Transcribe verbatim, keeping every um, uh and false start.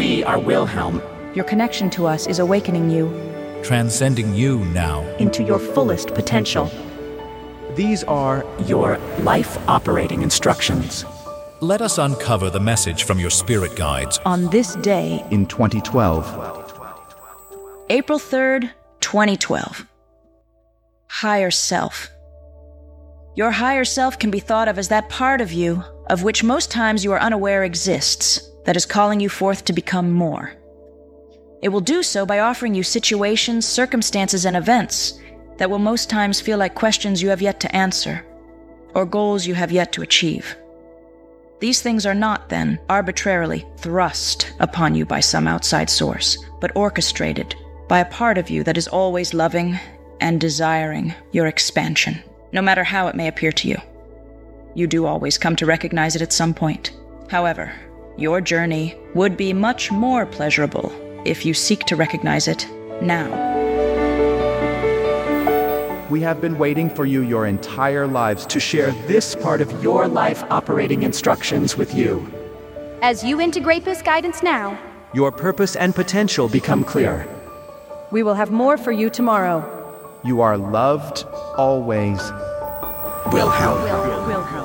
We are Wilhelm. Your connection to us is awakening you transcending you now into your fullest potential. These are your life operating instructions. Let us uncover the message from your spirit guides. On this day in twenty twelve. April third, twenty twelve. Higher self. Your higher self can be thought of as that part of you of which most times you are unaware exists, that is calling you forth to become more. It will do so by offering you situations, circumstances, and events that will most times feel like questions you have yet to answer, or goals you have yet to achieve. These things are not, then, arbitrarily thrust upon you by some outside source, but orchestrated by a part of you that is always loving and desiring your expansion, no matter how it may appear to you. You do always come to recognize it at some point. However, your journey would be much more pleasurable if you seek to recognize it now. We have been waiting for you your entire lives to share This part of your life operating instructions with you. As you integrate this guidance now, Your purpose and potential become clear. We will have more for you tomorrow. You are loved always. Wilhelm. Wilhelm.